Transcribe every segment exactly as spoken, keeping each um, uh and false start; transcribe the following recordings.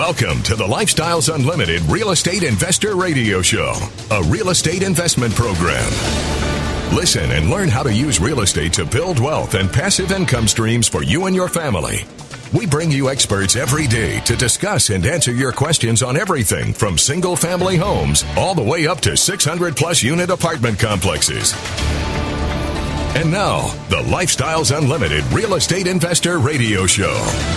Welcome to the Lifestyles Unlimited Real Estate Investor Radio Show, a real estate investment program. Listen and learn how to use real estate to build wealth and passive income streams for you and your family. We bring you experts every day to discuss and answer your questions on everything from single-family homes all the way up to six hundred plus unit apartment complexes. And now, the Lifestyles Unlimited Real Estate Investor Radio Show.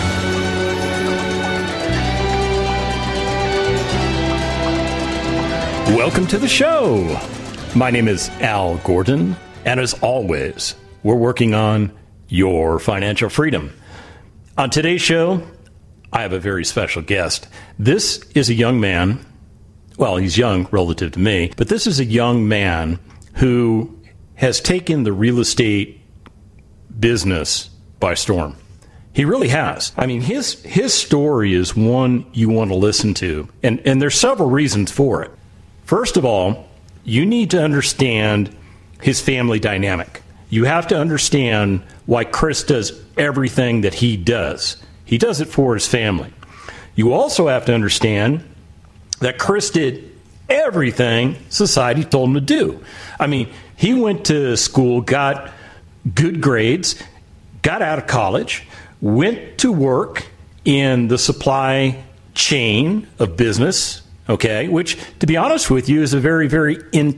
Welcome to the show. My name is Al Gordon, and as always, we're working on your financial freedom. On today's show, I have a very special guest. This is a young man, well, he's young relative to me, but this is a young man who has taken the real estate business by storm. He really has. I mean, his his story is one you want to listen to, and, and there's several reasons for it. First of all, you need to understand his family dynamic. You have to understand why Chris does everything that he does. He does it for his family. You also have to understand that Chris did everything society told him to do. I mean, he went to school, got good grades, got out of college, went to work in the supply chain of business, okay, which, to be honest with you, is a very, very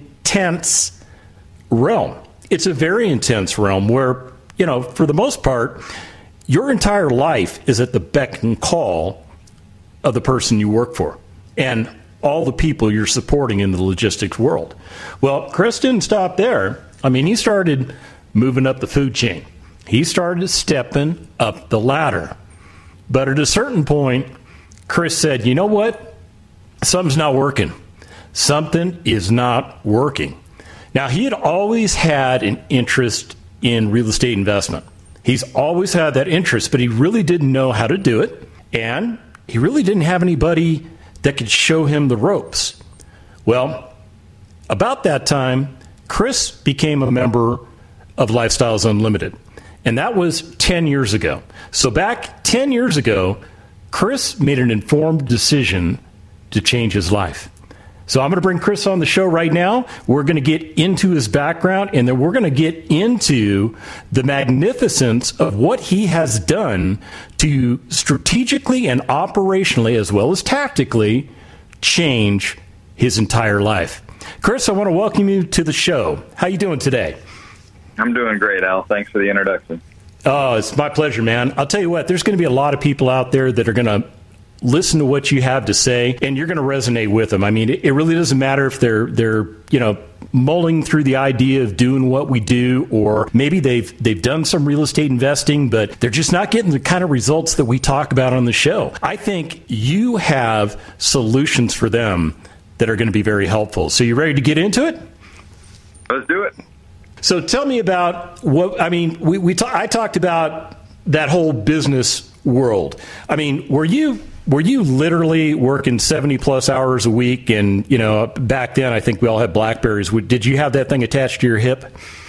intense realm. It's a very intense realm where, you know, for the most part, your entire life is at the beck and call of the person you work for and all the people you're supporting in the logistics world. Well, Chris didn't stop there. I mean, he started moving up the food chain. He started stepping up the ladder. But at a certain point, Chris said, you know what? Something's not working. Something is not working. Now, he had always had an interest in real estate investment. He's always had that interest, but he really didn't know how to do it, and he really didn't have anybody that could show him the ropes. Well, about that time, Chris became a member of Lifestyles Unlimited, and that was ten years ago. So back ten years ago, Chris made an informed decision to change his life. So I'm going to bring Chris on the show right now. We're going to get into his background, and then we're going to get into the magnificence of what he has done to strategically and operationally, as well as tactically, change his entire life. Chris, I want to welcome you to the show. How you doing today? I'm doing great, Al. Thanks for the introduction. Oh, it's my pleasure, man. I'll tell you what, there's going to be a lot of people out there that are going to listen to what you have to say, and you're going to resonate with them. I mean, it, it really doesn't matter if they're they're you know mulling through the idea of doing what we do, or maybe they've they've done some real estate investing, but they're just not getting the kind of results that we talk about on the show. I think you have solutions for them that are going to be very helpful. So you ready to get into it? Let's do it. So tell me about what I mean. We we ta- I talked about that whole business world. I mean, were you Were you literally working seventy plus hours a week? And, you know, back then, I think we all had BlackBerries. Did you have that thing attached to your hip?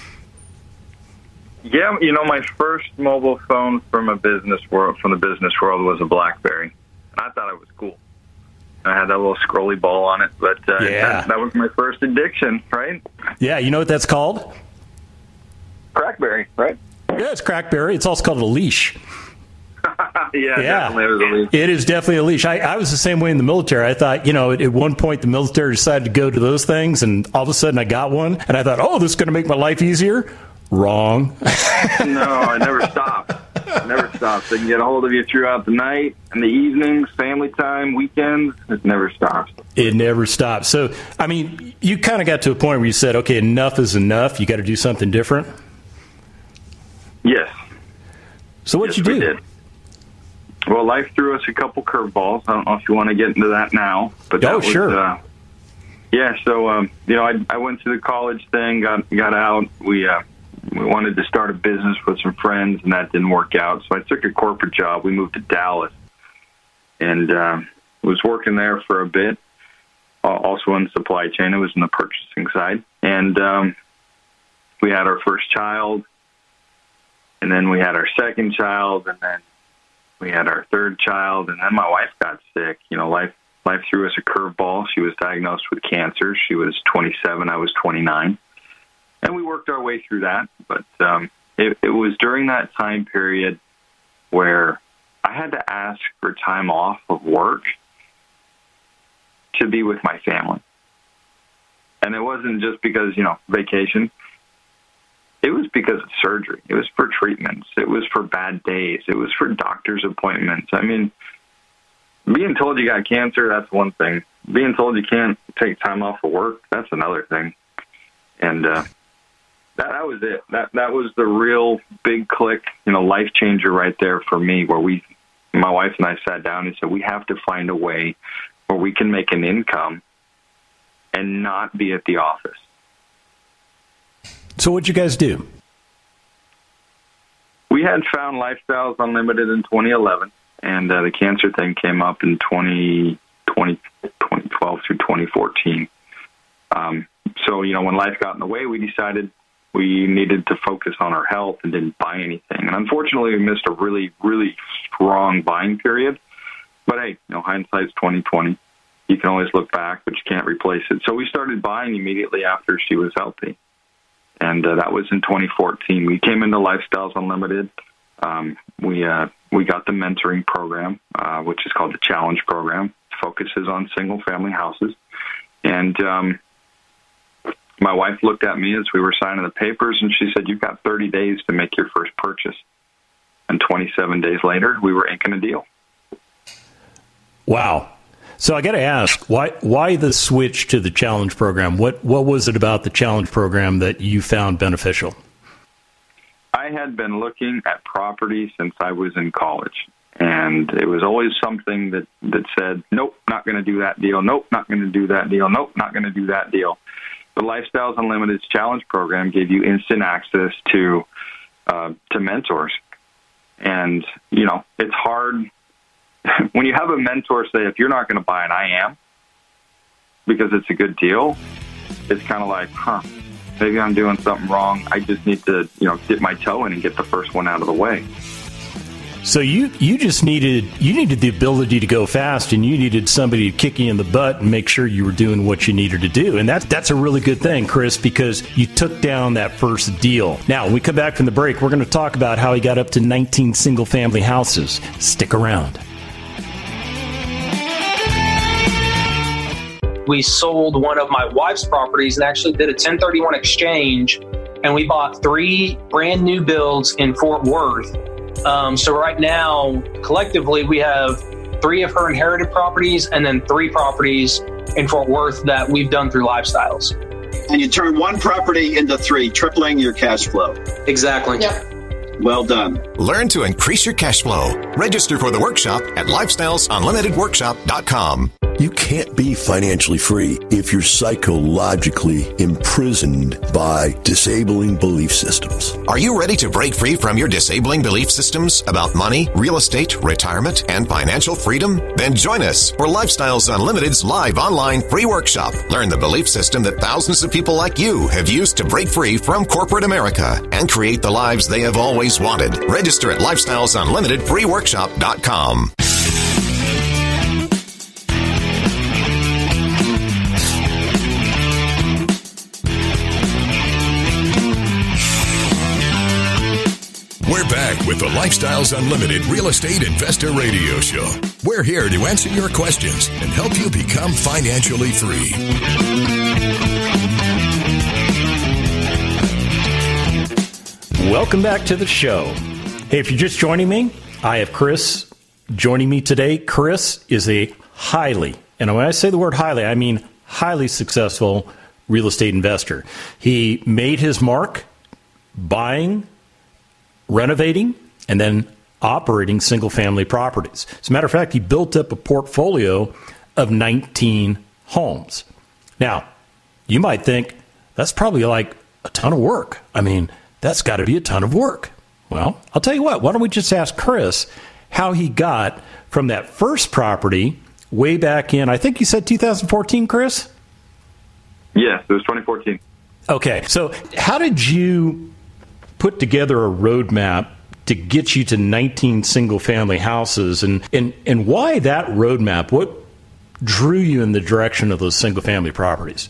Yeah, you know, my first mobile phone from a business world, from the business world, was a BlackBerry. And I thought it was cool. I had that little scrolly ball on it, but uh, yeah. that, that was my first addiction, right? Yeah, you know what that's called? Crackberry, right? Yeah, it's Crackberry. It's also called a leash. yeah, yeah. definitely it was a leash. It is definitely a leash. I, I was the same way in the military. I thought, you know, at, at one point the military decided to go to those things, and all of a sudden I got one, and I thought, oh, this is going to make my life easier. Wrong. No, I never stopped. I never stopped. They can get a hold of you throughout the night, and the evenings, family time, weekends. It never stops. It never stops. So, I mean, you kind of got to a point where you said, okay, enough is enough. You got to do something different. Yes. So what'd yes, you do? We did. Well, life threw us a couple curveballs. I don't know if you want to get into that now, but that oh, was, sure. Uh, yeah. So, um, you know, I, I went through the college thing, got got out. We uh, we wanted to start a business with some friends, and that didn't work out. So I took a corporate job. We moved to Dallas, and uh, was working there for a bit. Also in the supply chain, it was in the purchasing side, and um, we had our first child, and then we had our second child, and then we had our third child, and then my wife got sick. You know, life life threw us a curveball. She was diagnosed with cancer. She was twenty-seven. I was twenty-nine. And we worked our way through that. But um, it, it was during that time period where I had to ask for time off of work to be with my family. And it wasn't just because, you know, vacation. It was because of surgery. It was for treatments. It was for bad days. It was for doctor's appointments. I mean, being told you got cancer, that's one thing. Being told you can't take time off of work, that's another thing. And uh, that, that was it. That that was the real big click, you know, life changer right there for me, where we, my wife and I sat down and said, we have to find a way where we can make an income and not be at the office. So what'd you guys do? We had found Lifestyles Unlimited in twenty eleven, and uh, the cancer thing came up in twenty, twenty, twenty twelve through twenty fourteen. Um, so, you know, when life got in the way, we decided we needed to focus on our health and didn't buy anything. And unfortunately, we missed a really, really strong buying period. But hey, you know, hindsight's twenty twenty. You can always look back, but you can't replace it. So we started buying immediately after she was healthy. And uh, that was in twenty fourteen. We came into Lifestyles Unlimited. Um, we uh, we got the mentoring program, uh, which is called the Challenge Program. It focuses on single-family houses. And um, my wife looked at me as we were signing the papers, and she said, you've got thirty days to make your first purchase. And twenty-seven days later, we were inking a deal. Wow. So I got to ask, why why the switch to the Challenge Program? What what was it about the Challenge Program that you found beneficial? I had been looking at property since I was in college, and it was always something that, that said, nope, not going to do that deal, nope, not going to do that deal, nope, not going to do that deal. The Lifestyles Unlimited's Challenge Program gave you instant access to uh, to mentors. And, you know, it's hard when you have a mentor say, if you're not going to buy it, I am, because it's a good deal, it's kind of like, huh, maybe I'm doing something wrong. I just need to, you know, dip my toe in and get the first one out of the way. So you, you just needed, you needed the ability to go fast, and you needed somebody to kick you in the butt and make sure you were doing what you needed to do. And that's, that's a really good thing, Chris, because you took down that first deal. Now, when we come back from the break, we're going to talk about how he got up to nineteen single-family houses. Stick around. We sold one of my wife's properties and actually did a ten thirty-one exchange, and we bought three brand new builds in Fort Worth. Um, so right now, collectively, we have three of her inherited properties and then three properties in Fort Worth that we've done through Lifestyles. And you turn one property into three, tripling your cash flow. Exactly. Yep. Well done. Learn to increase your cash flow. Register for the workshop at lifestyles unlimited workshop dot com. You can't be financially free if you're psychologically imprisoned by disabling belief systems. Are you ready to break free from your disabling belief systems about money, real estate, retirement, and financial freedom? Then join us for Lifestyles Unlimited's live online free workshop. Learn the belief system that thousands of people like you have used to break free from corporate America and create the lives they have always wanted. Register at lifestyles unlimited free workshop dot com. We're back with the Lifestyles Unlimited Real Estate Investor Radio Show. We're here to answer your questions and help you become financially free. Welcome back to the show. Hey, if you're just joining me, I have Chris joining me today. Chris is a highly, and when I say the word highly, I mean highly successful real estate investor. He made his mark buying, renovating, and then operating single-family properties. As a matter of fact, he built up a portfolio of nineteen homes. Now, you might think that's probably like a ton of work. I mean, that's got to be a ton of work. Well, I'll tell you what, why don't we just ask Chris how he got from that first property way back in, I think you said two thousand fourteen, Chris? Yes, it was twenty fourteen. Okay, so how did you put together a roadmap to get you to nineteen single-family houses, and, and, and why that roadmap? What drew you in the direction of those single-family properties?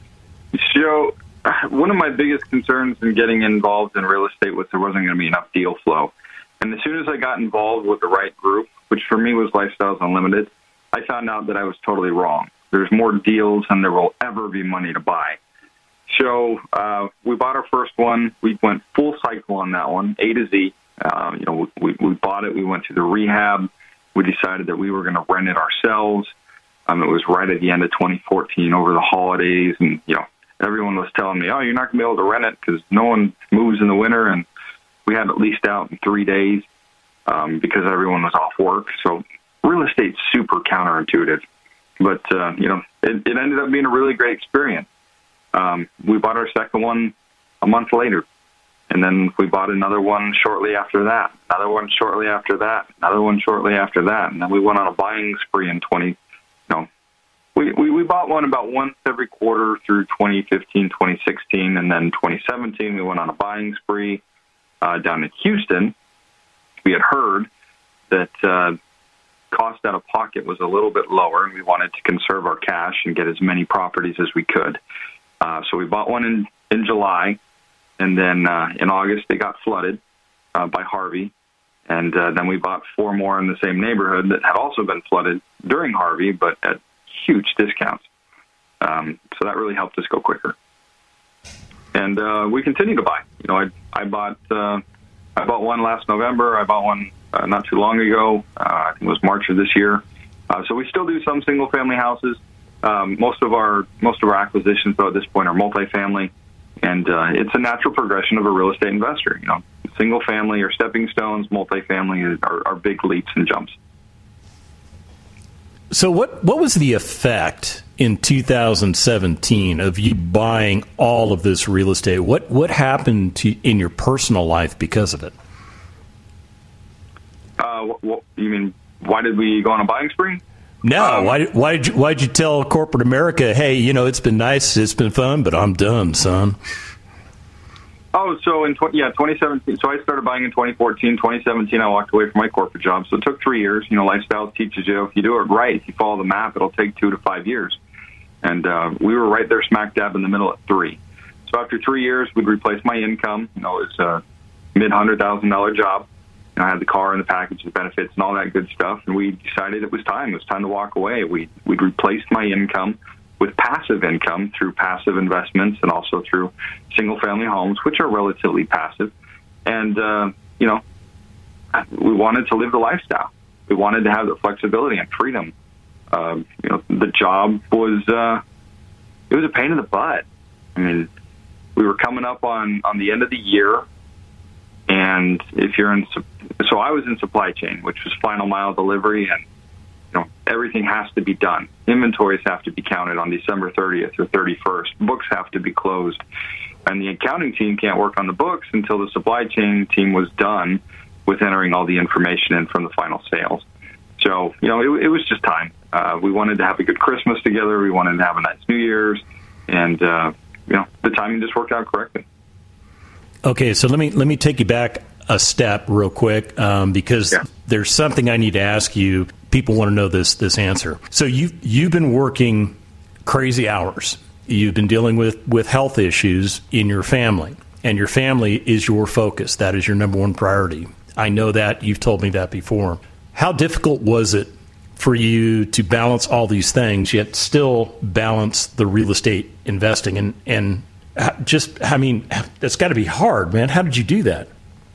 So one of my biggest concerns in getting involved in real estate was there wasn't going to be enough deal flow. And as soon as I got involved with the right group, which for me was Lifestyles Unlimited, I found out that I was totally wrong. There's more deals than there will ever be money to buy. So uh, we bought our first one. We went full cycle on that one, A to Z. Uh, you know, we, we bought it. We went to the rehab. We decided that we were going to rent it ourselves. Um, it was right at the end of twenty fourteen over the holidays. And, you know, everyone was telling me, oh, you're not going to be able to rent it because no one moves in the winter. And we had it leased out in three days um, because everyone was off work. So real estate's super counterintuitive. But, uh, you know, it, it ended up being a really great experience. Um, we bought our second one a month later. And then we bought another one shortly after that, another one shortly after that, another one shortly after that. And then we went on a buying spree in twenty, you know, we, we, we bought one about once every quarter through twenty fifteen, twenty sixteen. And then twenty seventeen, we went on a buying spree uh, down in Houston. We had heard that uh, cost out of pocket was a little bit lower, and we wanted to conserve our cash and get as many properties as we could. Uh, so we bought one in, in July. And then uh, in August, they got flooded uh, by Harvey. And uh, then we bought four more in the same neighborhood that had also been flooded during Harvey, but at huge discounts. Um, so that really helped us go quicker. And uh, we continue to buy. You know, I I bought uh, I bought one last November. I bought one uh, not too long ago. Uh, I think it was March of this year. Uh, so we still do some single-family houses. Um, most of our most of our acquisitions, though, at this point, are multifamily. And uh, it's a natural progression of a real estate investor. You know, single family or stepping stones, multifamily are, are big leaps and jumps. So what, what was the effect in two thousand seventeen of you buying all of this real estate? What what happened to in your personal life because of it? Uh, what, what, you mean, why did we go on a buying spree? No, um, why why did you why did you tell corporate America, hey, you know, it's been nice, it's been fun, but I'm done, son? Oh, so in tw- yeah, twenty seventeen. So I started buying in twenty fourteen. twenty seventeen, I walked away from my corporate job. So it took three years. You know, lifestyle teaches you if you do it right, if you follow the map, it'll take two to five years. And uh, we were right there, smack dab in the middle at three. So after three years, we'd replace my income. You know, it was a mid hundred thousand dollar job. You know, I had the car and the package, the benefits, and all that good stuff. And we decided it was time. It was time to walk away. We we'd replaced my income with passive income through passive investments and also through single-family homes, which are relatively passive. And, uh, you know, we wanted to live the lifestyle. We wanted to have the flexibility and freedom. Uh, you know, the job was, uh, it was a pain in the butt. I mean, we were coming up on, on the end of the year. And if you're in, so I was in supply chain, which was final mile delivery, and you know everything has to be done. Inventories have to be counted on December thirtieth or thirty-first. Books have to be closed, and the accounting team can't work on the books until the supply chain team was done with entering all the information in from the final sales. So you know it, it was just time. Uh, we wanted to have a good Christmas together. We wanted to have a nice New Year's, and uh, you know the timing just worked out correctly. Okay, so let me let me take you back a step real quick um, because yeah. there's something I need to ask you. People want to know this this answer. So you you've been working crazy hours. You've been dealing with, with health issues in your family, and your family is your focus. That is your number one priority. I know that. You've told me that before. How difficult was it for you to balance all these things, yet still balance the real estate investing and and Just, I mean, that's got to be hard, man. How did you do that?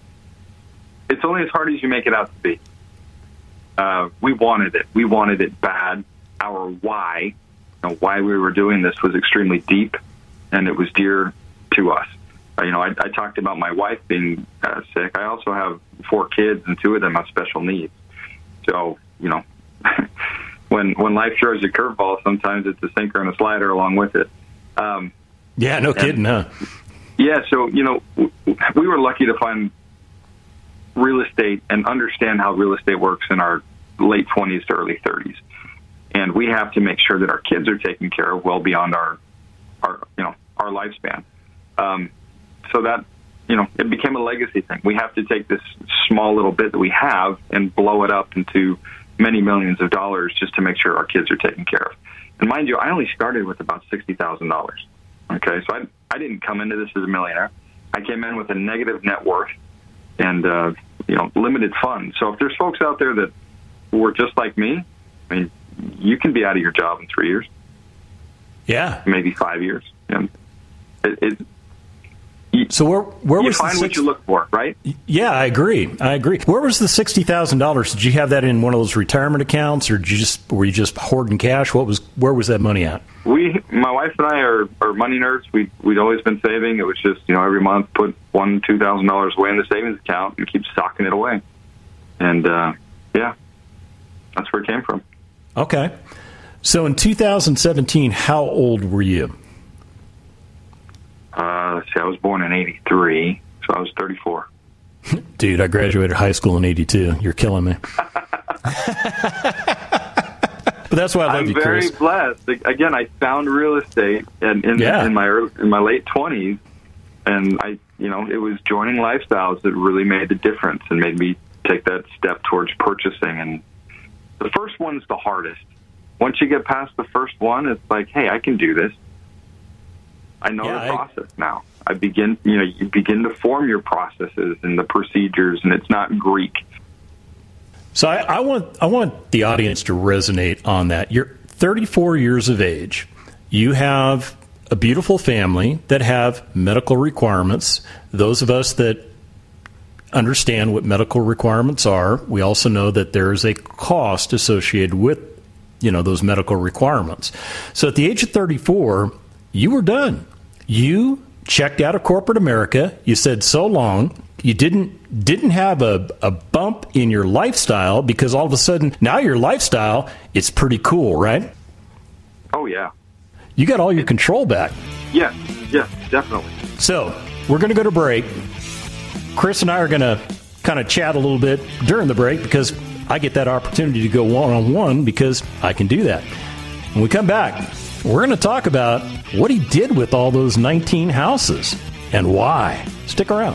It's only as hard as you make it out to be. Uh, we wanted it. We wanted it bad. Our why, you know, why we were doing this was extremely deep, and it was dear to us. Uh, you know, I, I talked about my wife being uh, sick. I also have four kids, and two of them have special needs. So, you know, when when life throws you a curveball, sometimes it's a sinker and a slider along with it. Um, Yeah, no kidding, huh? Yeah, so, you know, we were lucky to find real estate and understand how real estate works in our late twenties to early thirties. And we have to make sure that our kids are taken care of well beyond our, our you know, our lifespan. Um, so that you know, it became a legacy thing. We have to take this small little bit that we have and blow it up into many millions of dollars just to make sure our kids are taken care of. And mind you, I only started with about sixty thousand dollars. Okay, so I, I didn't come into this as a millionaire. I came in with a negative net worth and, uh, you know, limited funds. So if there's folks out there that were just like me, I mean, you can be out of your job in three years. Yeah. Maybe five years. And it, it, you, so where where you was find the six, what you look for, right? Yeah, I agree. I agree. Where was the sixty thousand dollars? Did you have that in one of those retirement accounts, or did you just were you just hoarding cash? What was where was that money at? We, my wife and I, are, are money nerds. We we'd always been saving. It was just, you know, every month put one two thousand dollars away in the savings account and keep socking it away. And uh, yeah, that's where it came from. Okay. So in two thousand seventeen, how old were you? Uh, let's see, I was born in eighty-three, so I was thirty-four. Dude, I graduated high school in eighty-two. You're killing me. But that's why I love I'm you, very Chris. blessed. Again, I found real estate in, in, yeah. in my early, in my late twenties, and I, you know, it was joining Lifestyles that really made the difference and made me take that step towards purchasing. And the first one's the hardest. Once you get past the first one, it's like, hey, I can do this. I know yeah, the I... process now. I begin, you know, you begin to form your processes and the procedures, and it's not Greek. So I, I want I want the audience to resonate on that. You're thirty-four years of age. You have a beautiful family that have medical requirements. Those of us that understand what medical requirements are, we also know that there is a cost associated with, you know, those medical requirements. So at the age of thirty-four, you were done. You checked out of corporate America. You said so long. You didn't didn't have a, a bump in your lifestyle because all of a sudden now your lifestyle, it's pretty cool, right? Oh, yeah. You got all your control back. Yes, yes, definitely. So we're going to go to break. Chris and I are going to kind of chat a little bit during the break because I get that opportunity to go one-on-one because I can do that. When we come back, we're going to talk about what he did with all those nineteen houses and why. Stick around.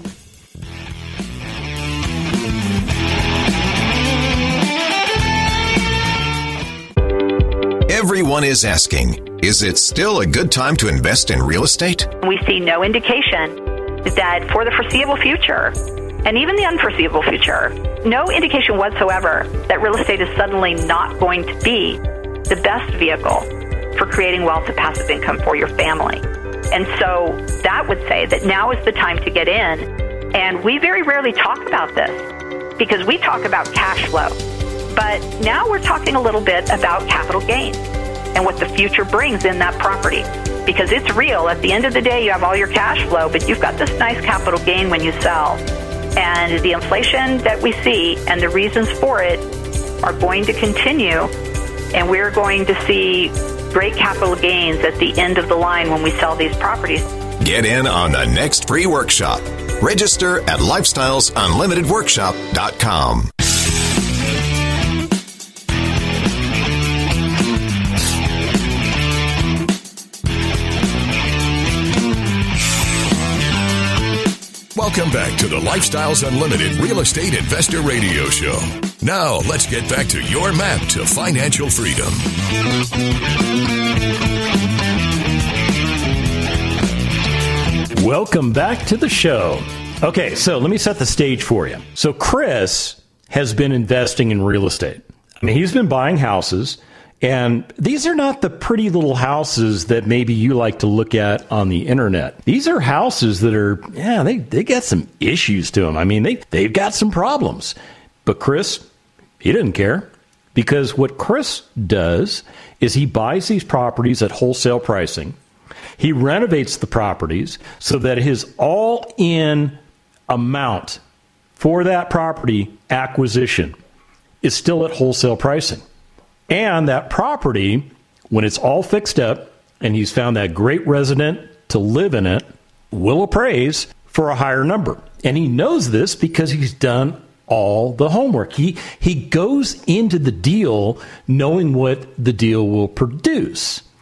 Everyone is asking, is it still a good time to invest in real estate? We see no indication that for the foreseeable future, and even the unforeseeable future, no indication whatsoever that real estate is suddenly not going to be the best vehicle for creating wealth and passive income for your family. And so that would say that now is the time to get in. And we very rarely talk about this because we talk about cash flow. But now we're talking a little bit about capital gains and what the future brings in that property. Because it's real. At the end of the day, you have all your cash flow, but you've got this nice capital gain when you sell. And the inflation that we see and the reasons for it are going to continue. And we're going to see great capital gains at the end of the line when we sell these properties. Get in on the next free workshop. Register at lifestyles unlimited workshop dot com. Welcome back to the Lifestyles Unlimited Real Estate Investor Radio Show. Now, let's get back to your map to financial freedom. Welcome back to the show. Okay, so let me set the stage for you. So Chris has been investing in real estate. I mean, he's been buying houses. And these are not the pretty little houses that maybe you like to look at on the internet. These are houses that are, yeah, they, they got some issues to them. I mean, they, they've got some problems. But Chris, he doesn't care. Because what Chris does is he buys these properties at wholesale pricing. He renovates the properties so that his all-in amount for that property acquisition is still at wholesale pricing. And that property, when it's all fixed up and he's found that great resident to live in it, will appraise for a higher number. And he knows this because he's done all the homework. He he goes into the deal knowing what the deal will produce.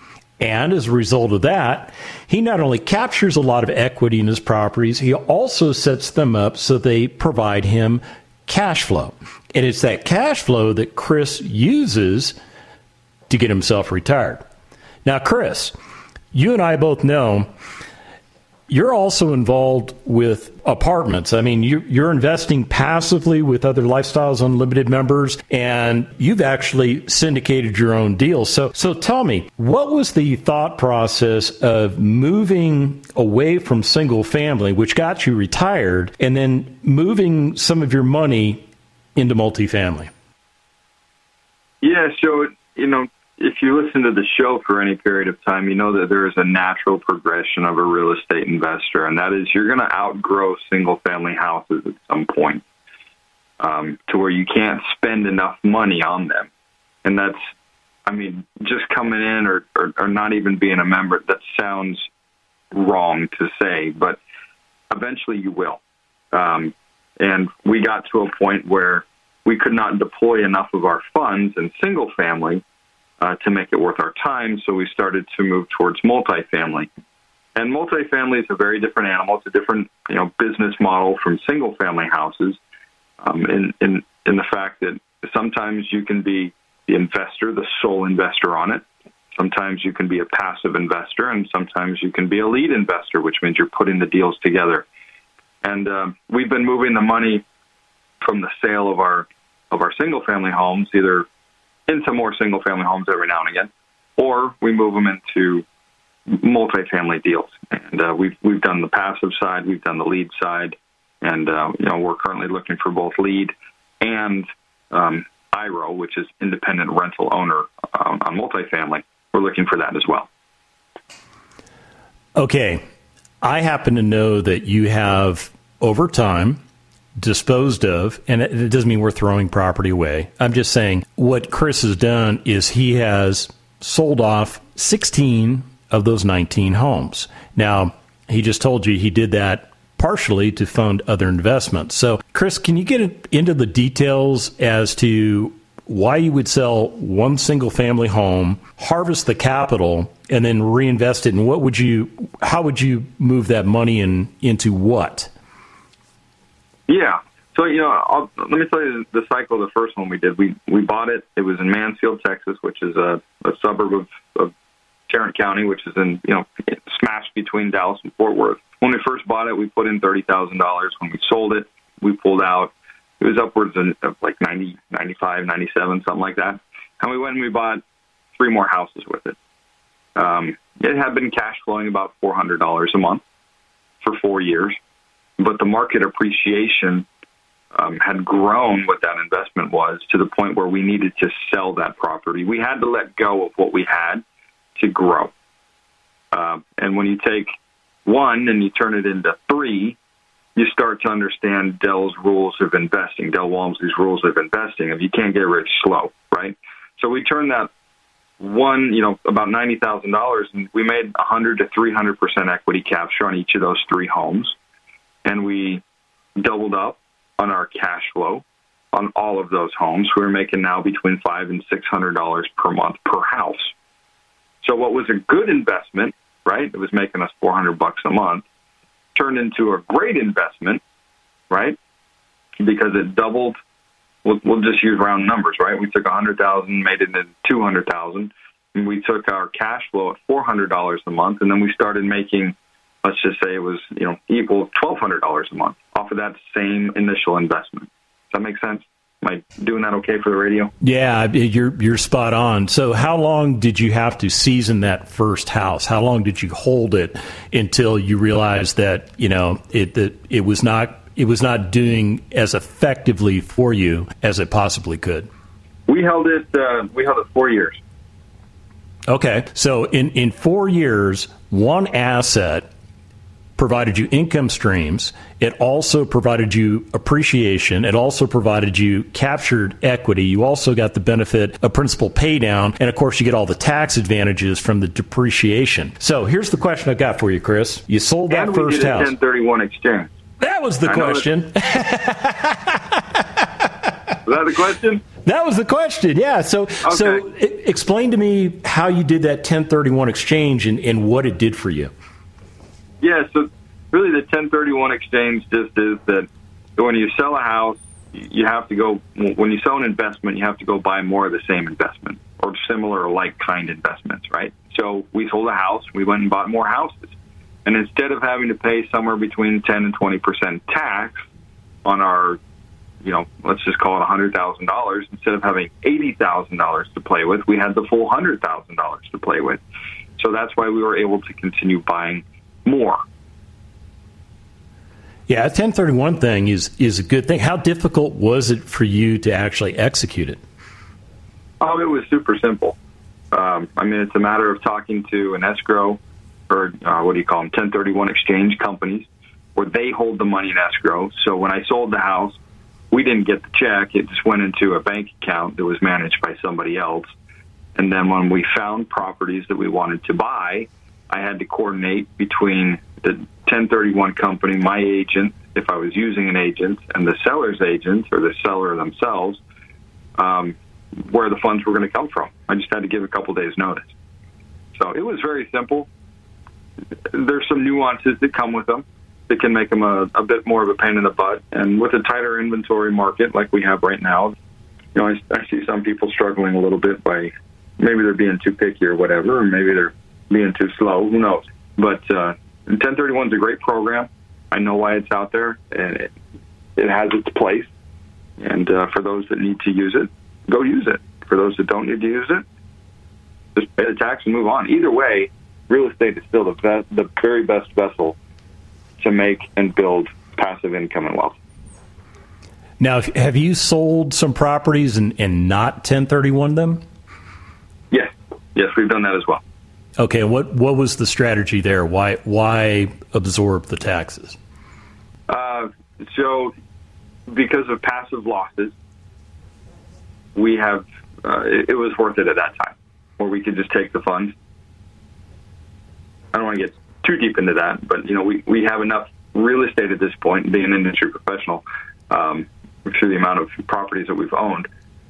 And as a result of that, he not only captures a lot of equity in his properties, he also sets them up so they provide him cash flow. And it's that cash flow that Chris uses to get himself retired. Now, Chris, you and I both know you're also involved with apartments. I mean, you're investing passively with other Lifestyles Unlimited members, and you've actually syndicated your own deals. So, so tell me, what was the thought process of moving away from single family, which got you retired, and then moving some of your money into multifamily? Yeah, so, you know, if you listen to the show for any period of time, you know that there is a natural progression of a real estate investor, and that is you're going to outgrow single-family houses at some point um, to where you can't spend enough money on them. And that's, I mean, just coming in or, or, or not even being a member, that sounds wrong to say, but eventually you will. Um, and we got to a point where we could not deploy enough of our funds in single-family Uh, to make it worth our time, so we started to move towards multifamily. And multifamily is a very different animal. It's a different, you know, business model from single-family houses. Um, in, in in the fact that sometimes you can be the investor, the sole investor on it. Sometimes you can be a passive investor, and sometimes you can be a lead investor, which means you're putting the deals together. And uh, we've been moving the money from the sale of our of our single-family homes, either into more single-family homes every now and again, or we move them into multifamily deals. And uh, we've we've done the passive side, we've done the lead side, and uh, you know we're currently looking for both lead and um, I R O, which is independent rental owner um, on multifamily. We're looking for that as well. Okay, I happen to know that you have over time disposed of, and it, it doesn't mean we're throwing property away. I'm just saying what Chris has done is he has sold off sixteen of those nineteen homes. Now, he just told you he did that partially to fund other investments. So, Chris, can you get into the details as to why you would sell one single family home, harvest the capital, and then reinvest it? And what would you, how would you move that money in, into what? Yeah. So, you know, I'll, let me tell you the cycle of the first one we did. We we bought it. It was in Mansfield, Texas, which is a, a suburb of, of Tarrant County, which is in, you know, smashed between Dallas and Fort Worth. When we first bought it, we put in thirty thousand dollars. When we sold it, we pulled out. It was upwards of like ninety, ninety-five, ninety-seven, something like that. And we went and we bought three more houses with it. Um, it had been cash flowing about four hundred dollars a month for four years. But the market appreciation um, had grown what that investment was to the point where we needed to sell that property. We had to let go of what we had to grow. Uh, and when you take one and you turn it into three, you start to understand Dell's rules of investing, Del Walmsley's rules of investing. If you can't get rich slow, right? So we turned that one, you know, about ninety thousand dollars, and we made one hundred to three hundred percent equity capture on each of those three homes. And we doubled up on our cash flow on all of those homes. We're making now between five and six hundred dollars per month per house. So what was a good investment, right? It was making us four hundred bucks a month. Turned into a great investment, right? Because it doubled. We'll, we'll just use round numbers, right? We took one hundred thousand, made it into two hundred thousand, and we took our cash flow at four hundred dollars a month, and then we started making, let's just say it was, you know, equal twelve hundred dollars a month off of that same initial investment. Does that make sense? Am I doing that okay for the radio? Yeah, you're you're spot on. So how long did you have to season that first house? How long did you hold it until you realized that, you know, it that it was not it was not doing as effectively for you as it possibly could? We held it uh, we held it four years. Okay. So in, in four years, one asset provided you income streams. It also provided you appreciation. It also provided you captured equity. You also got the benefit of principal pay down. And, of course, you get all the tax advantages from the depreciation. So here's the question I've got for you, Chris. You sold that and first we did house. a ten thirty-one exchange. That was the I question. Was that the question? That was the question. Yeah. So, okay. so I- explain to me how you did that ten thirty-one exchange and, and what it did for you. Yeah. So really the ten thirty-one exchange just is that when you sell a house, you have to go, when you sell an investment, you have to go buy more of the same investment or similar or like kind investments, right? So we sold a house, we went and bought more houses. And instead of having to pay somewhere between ten and twenty percent tax on our, you know, let's just call it one hundred thousand dollars, instead of having eighty thousand dollars to play with, we had the full one hundred thousand dollars to play with. So that's why we were able to continue buying more. Yeah, a ten thirty-one thing is, is a good thing. How difficult was it for you to actually execute it? Oh, it was super simple. Um, I mean, it's a matter of talking to an escrow or uh, what do you call them, ten thirty-one exchange companies, where they hold the money in escrow. So when I sold the house, we didn't get the check. It just went into a bank account that was managed by somebody else. And then when we found properties that we wanted to buy, I had to coordinate between the ten thirty-one company, my agent, if I was using an agent, and the seller's agent or the seller themselves, um, where the funds were going to come from. I just had to give a couple days' notice. So it was very simple. There's some nuances that come with them that can make them a, a bit more of a pain in the butt. And with a tighter inventory market like we have right now, you know, I, I see some people struggling a little bit by maybe they're being too picky or whatever, or maybe they're being too slow. Who knows? But uh, ten thirty-one is a great program. I know why it's out there, and it, it has its place. And uh, for those that need to use it, go use it. For those that don't need to use it, just pay the tax and move on. Either way, real estate is still the best, the very best vessel to make and build passive income and wealth. Now, have you sold some properties and, and not ten thirty-one them? Yes. Yes, we've done that as well. Okay, what what was the strategy there? Why why absorb the taxes? Uh, so, because of passive losses, we have uh, it, it was worth it at that time, where we could just take the funds. I don't want to get too deep into that, but you know, we, we have enough real estate at this point, being an industry professional, um, through the amount of properties that we've owned,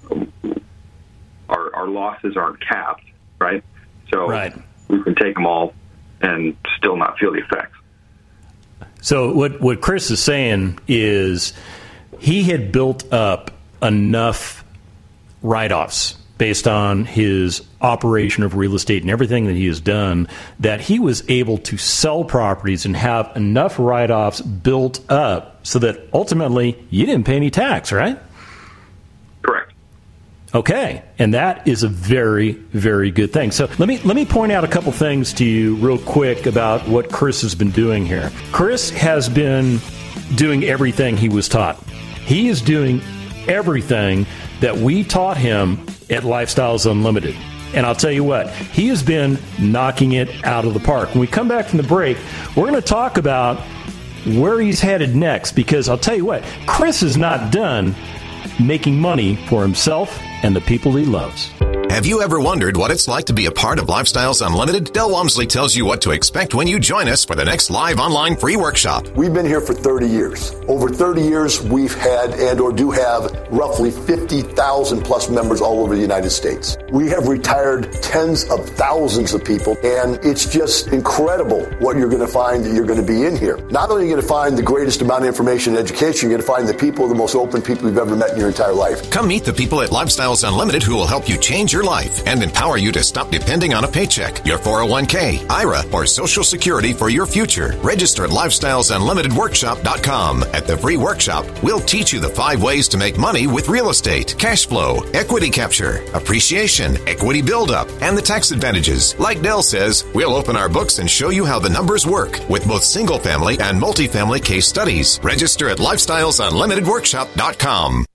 our our losses aren't capped, right? So right. we can take them all and still not feel the effects. So what what Chris is saying is he had built up enough write-offs based on his operation of real estate and everything that he has done, that he was able to sell properties and have enough write-offs built up so that ultimately you didn't pay any tax, right? Correct. Okay, and that is a very, very good thing. So let me let me point out a couple things to you real quick about what Chris has been doing here. Chris has been doing everything he was taught. He is doing everything that we taught him at Lifestyles Unlimited. And I'll tell you what, he has been knocking it out of the park. When we come back from the break, we're going to talk about where he's headed next, because I'll tell you what, Chris is not done making money for himself and the people he loves. Have you ever wondered what it's like to be a part of Lifestyles Unlimited? Del Walmsley tells you what to expect when you join us for the next live online free workshop. We've been here for thirty years. Over thirty years, we've had and or do have roughly fifty thousand plus members all over the United States. We have retired tens of thousands of people, and it's just incredible what you're going to find that you're going to be in here. Not only are you going to find the greatest amount of information and education, you're going to find the people, the most open people you've ever met in your entire life. Come meet the people at Lifestyles Unlimited who will help you change your life and empower you to stop depending on a paycheck, your four oh one k, I R A, or Social Security for your future. Register at lifestyles unlimited workshop dot com. At the free workshop, we'll teach you the five ways to make money with real estate, cash flow, equity capture, appreciation, equity buildup, and the tax advantages. Like Del says, we'll open our books and show you how the numbers work with both single-family and multifamily case studies. Register at lifestyles unlimited workshop dot com.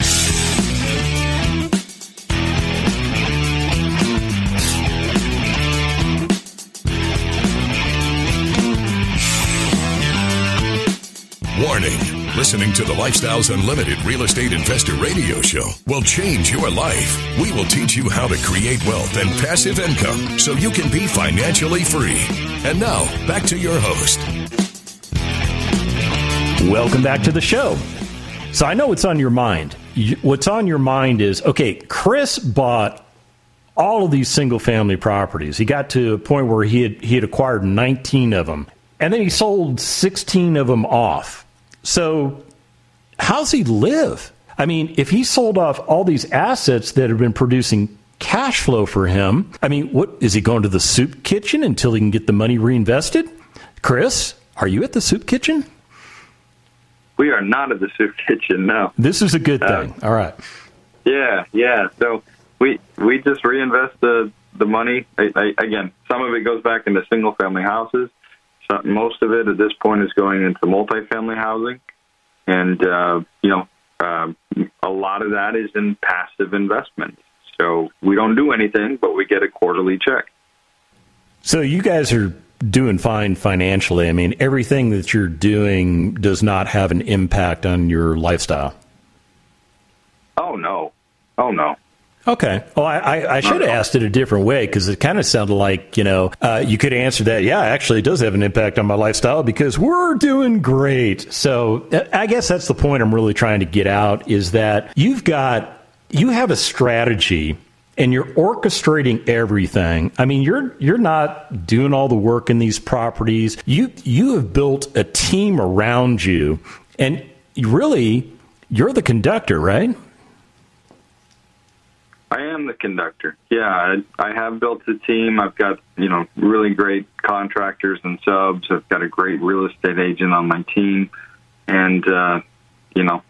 Warning. Listening to the Lifestyles Unlimited Real Estate Investor Radio Show will change your life. We will teach you how to create wealth and passive income so you can be financially free. And now, back to your host. Welcome back to the show. So I know it's on your mind. you, what's on your mind is, okay, Chris bought all of these single-family properties. He got to a point where he had he had acquired nineteen of them, and then he sold sixteen of them off. So how's he live? I mean, if he sold off all these assets that have been producing cash flow for him, I mean, what is he going to the soup kitchen until he can get the money reinvested? Chris, are you at the soup kitchen? We are not at the soup kitchen, no. This is a good thing. Uh, all right. Yeah, yeah. So we we just reinvest the the money. I, I, again, some of it goes back into single family houses. So most of it at this point is going into multifamily housing, and uh, you know, uh, a lot of that is in passive investments. So we don't do anything, but we get a quarterly check. So you guys are doing fine financially. I mean, everything that you're doing does not have an impact on your lifestyle. Oh, no. Oh, no. Okay. Well, I, I, I should have asked it a different way, because it kind of sounded like, you know, uh, you could answer that, yeah, actually it does have an impact on my lifestyle because we're doing great. So I guess that's the point I'm really trying to get out, is that you've got, you have a strategy and you're orchestrating everything. I mean, you're you're not doing all the work in these properties. You you have built a team around you, and really, you're the conductor, right? I am the conductor. Yeah, I, I have built a team. I've got, you know, really great contractors and subs. I've got a great real estate agent on my team, and uh, you know,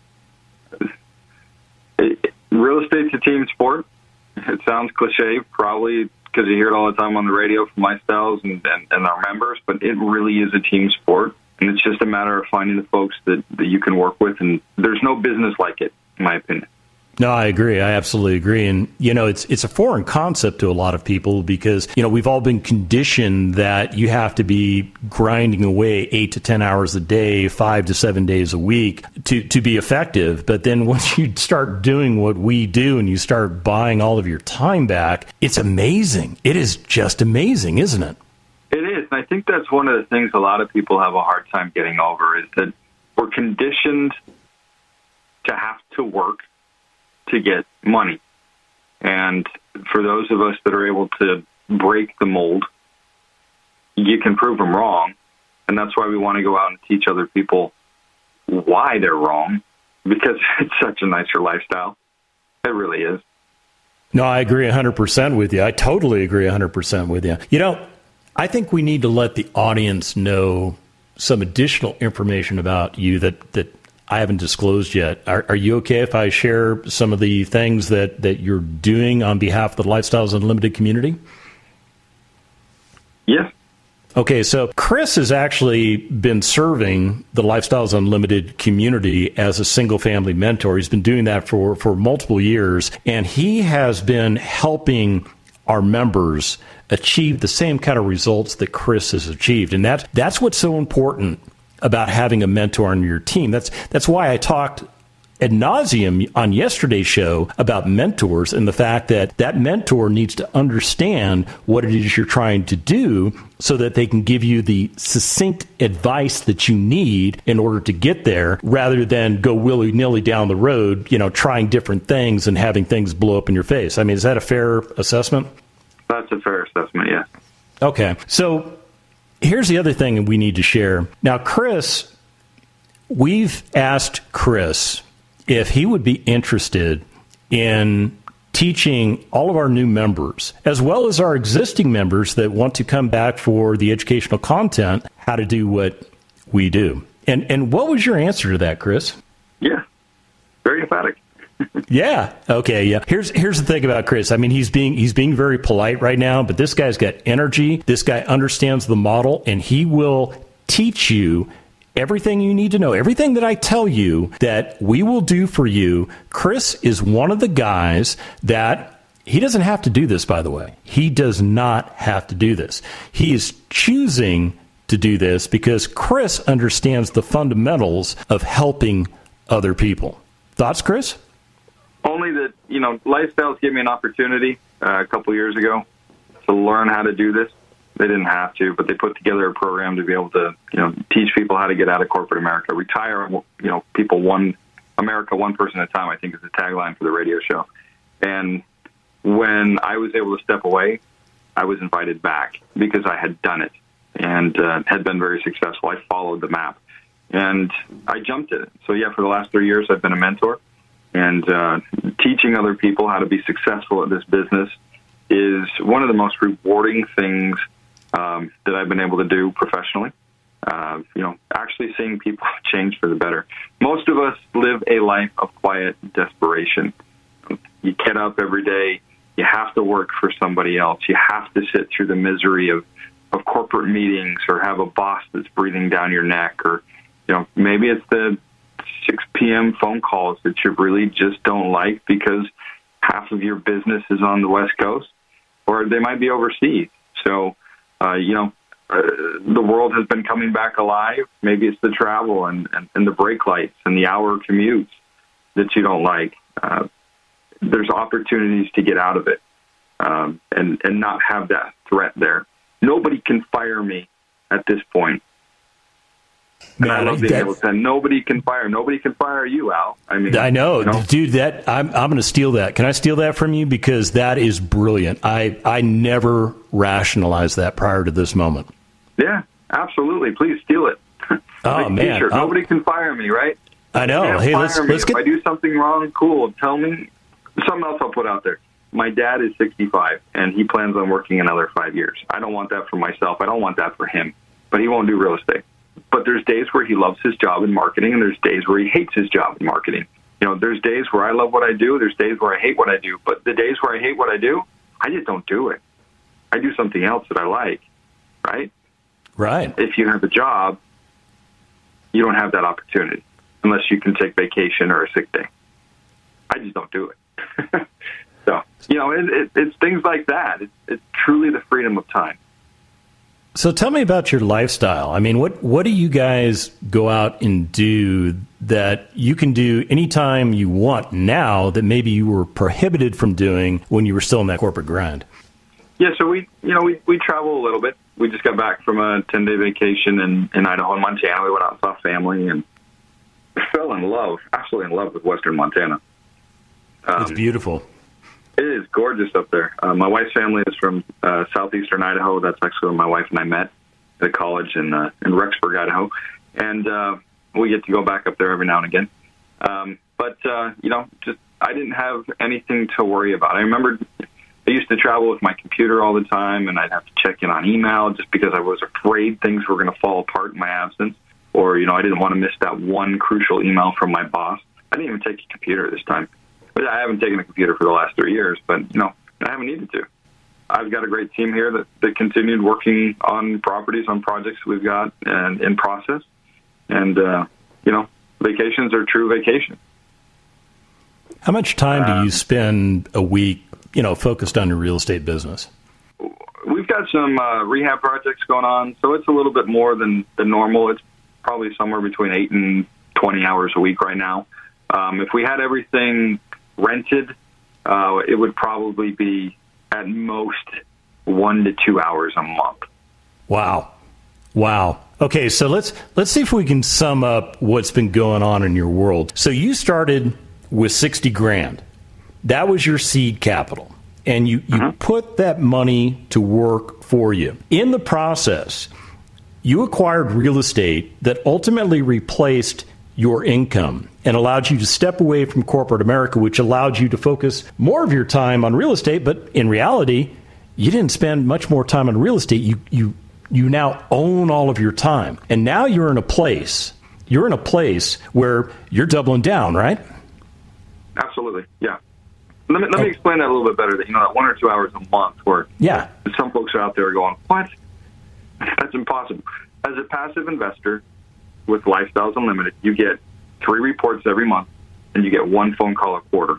it, real estate's a team sport. It sounds cliche, probably because you hear it all the time on the radio from Lifestyles and, and, and our members, but it really is a team sport, and it's just a matter of finding the folks that, that you can work with, and there's no business like it, in my opinion. No, I agree. I absolutely agree. And, you know, it's it's a foreign concept to a lot of people because, you know, we've all been conditioned that you have to be grinding away eight to ten hours a day, five to seven days a week to, to be effective. But then once you start doing what we do and you start buying all of your time back, it's amazing. It is just amazing, isn't it? It is. And I think that's one of the things a lot of people have a hard time getting over, is that we're conditioned to have to work to get money. And for those of us that are able to break the mold, you can prove them wrong. And that's why we want to go out and teach other people why they're wrong, because it's such a nicer lifestyle. It really is. No, I agree one hundred percent with you. I totally agree one hundred percent with you. You know, I think we need to let the audience know some additional information about you that, that I haven't disclosed yet. Are, are you okay if I share some of the things that, that you're doing on behalf of the Lifestyles Unlimited community? Yes. Okay, so Chris has actually been serving the Lifestyles Unlimited community as a single-family mentor. He's been doing that for, for multiple years, and he has been helping our members achieve the same kind of results that Chris has achieved. And that's, that's what's so important about having a mentor on your team. That's that's why I talked ad nauseum on yesterday's show about mentors and the fact that that mentor needs to understand what it is you're trying to do so that they can give you the succinct advice that you need in order to get there, rather than go willy-nilly down the road, you know, trying different things and having things blow up in your face. I mean, is that a fair assessment? That's a fair assessment, yeah. Okay. So here's the other thing we need to share. Now, Chris, we've asked Chris if he would be interested in teaching all of our new members, as well as our existing members that want to come back for the educational content, how to do what we do. And and what was your answer to that, Chris? Yeah, very emphatic. Yeah. Okay. Yeah. Here's here's the thing about Chris. I mean, he's being he's being very polite right now, but this guy's got energy. This guy understands the model, and he will teach you everything you need to know. Everything that I tell you that we will do for you. Chris is one of the guys that he doesn't have to do this, by the way. He does not have to do this. He is choosing to do this because Chris understands the fundamentals of helping other people. Thoughts, Chris? Only that, you know, Lifestyles gave me an opportunity uh, a couple years ago to learn how to do this. They didn't have to, but they put together a program to be able to, you know, teach people how to get out of corporate America, retire, you know, people one America one person at a time, I think, is the tagline for the radio show. And when I was able to step away, I was invited back because I had done it and uh, had been very successful. I followed the map, and I jumped at it. So, yeah, for the last three years, I've been a mentor. And uh, teaching other people how to be successful at this business is one of the most rewarding things um, that I've been able to do professionally. Uh, you know, actually seeing people change for the better. Most of us live a life of quiet desperation. You get up every day. You have to work for somebody else. You have to sit through the misery of, of corporate meetings or have a boss that's breathing down your neck, or, you know, maybe it's the six p.m. phone calls that you really just don't like because half of your business is on the West Coast, or they might be overseas. So, uh, you know, uh, the world has been coming back alive. Maybe it's the travel and, and, and the brake lights and the hour commutes that you don't like. Uh, there's opportunities to get out of it um, and, and not have that threat there. Nobody can fire me at this point. Man, I love being able to say, nobody can fire. Nobody can fire you, Al. I mean, I know, you know? dude. That I'm I'm going to steal that. Can I steal that from you? Because that is brilliant. I I never rationalized that prior to this moment. Yeah, absolutely. Please steal it. Oh like man, t-shirt. Nobody can fire me, right? I know. Hey, let's let's if get. If I do something wrong, cool. Tell me. Something else I'll put out there. My dad is sixty-five, and he plans on working another five years. I don't want that for myself. I don't want that for him. But he won't do real estate. But there's days where he loves his job in marketing, and there's days where he hates his job in marketing. You know, there's days where I love what I do. There's days where I hate what I do. But the days where I hate what I do, I just don't do it. I do something else that I like, right? Right. If you have a job, you don't have that opportunity unless you can take vacation or a sick day. I just don't do it. So, you know, it, it, it's things like that. It's, it's truly the freedom of time. So tell me about your lifestyle. I mean, what, what do you guys go out and do that you can do anytime you want now that maybe you were prohibited from doing when you were still in that corporate grind? Yeah, so we, you know, we, we travel a little bit. We just got back from a ten-day vacation in, in Idaho and Montana. We went out and saw family and fell in love, absolutely in love with Western Montana. Um, it's beautiful. It is gorgeous up there. Uh, my wife's family is from uh, southeastern Idaho. That's actually where my wife and I met at college in uh, in Rexburg, Idaho. And uh, we get to go back up there every now and again. Um, but, uh, you know, just I didn't have anything to worry about. I remember I used to travel with my computer all the time, and I'd have to check in on email just because I was afraid things were going to fall apart in my absence. Or, you know, I didn't want to miss that one crucial email from my boss. I didn't even take a computer this time. I haven't taken a computer for the last three years, but, you know, I haven't needed to. I've got a great team here that, that continued working on properties, on projects we've got and in process. And, uh, you know, vacations are true vacations. How much time do you spend a week, you know, focused on your real estate business? We've got some uh, rehab projects going on, so it's a little bit more than, than normal. It's probably somewhere between eight and twenty hours a week right now. Um, if we had everything rented, uh, it would probably be at most one to two hours a month. Wow. Wow. Okay, so let's let's see if we can sum up what's been going on in your world. So you started with sixty grand. That was your seed capital. And you, you mm-hmm. put that money to work for you. In the process, you acquired real estate that ultimately replaced your income and allowed you to step away from corporate America, which allowed you to focus more of your time on real estate. But in reality, you didn't spend much more time on real estate. You you you now own all of your time. And now you're in a place, you're in a place where you're doubling down, right? Absolutely. Yeah. Let me, let me explain that a little bit better. That, you know, that one or two hours a month where yeah. some folks are out there going, what? That's impossible. As a passive investor with Lifestyles Unlimited, you get three reports every month, and you get one phone call a quarter.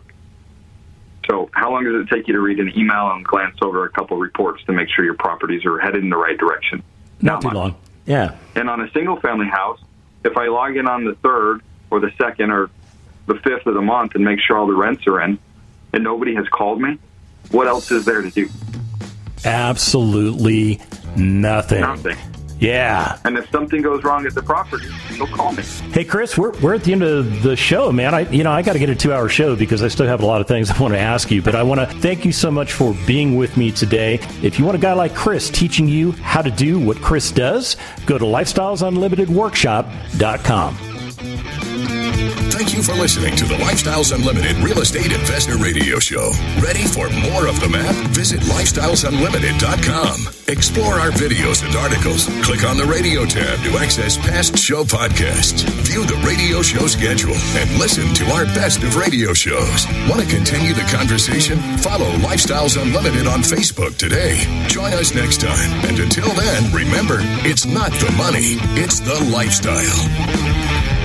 So how long does it take you to read an email and glance over a couple reports to make sure your properties are headed in the right direction? Not, Not too much. long. Yeah. And on a single-family house, if I log in on the third or the second or the fifth of the month and make sure all the rents are in, and nobody has called me, what else is there to do? Absolutely nothing. Nothing. Yeah. And if something goes wrong at the property, they'll call me. Hey, Chris, we're we're at the end of the show, man. I you know I got to get a two-hour show because I still have a lot of things I want to ask you. But I want to thank you so much for being with me today. If you want a guy like Chris teaching you how to do what Chris does, go to lifestyles unlimited workshop dot com. Thank you for listening to the Lifestyles Unlimited Real Estate Investor Radio Show. Ready for more of the map? Visit lifestyles unlimited dot com. Explore our videos and articles. Click on the radio tab to access past show podcasts. View the radio show schedule and listen to our best of radio shows. Want to continue the conversation? Follow Lifestyles Unlimited on Facebook today. Join us next time. And until then, remember, it's not the money, it's the lifestyle.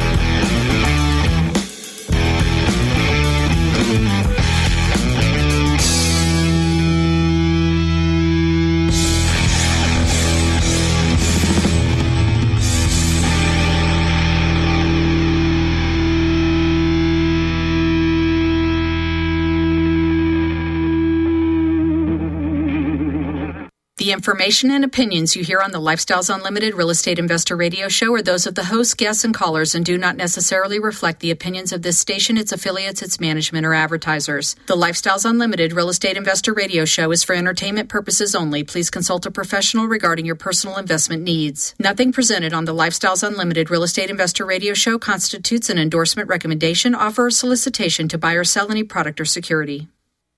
The information and opinions you hear on the Lifestyles Unlimited Real Estate Investor Radio Show are those of the hosts, guests, and callers and do not necessarily reflect the opinions of this station, its affiliates, its management, or advertisers. The Lifestyles Unlimited Real Estate Investor Radio Show is for entertainment purposes only. Please consult a professional regarding your personal investment needs. Nothing presented on the Lifestyles Unlimited Real Estate Investor Radio Show constitutes an endorsement, recommendation, offer, or solicitation to buy or sell any product or security.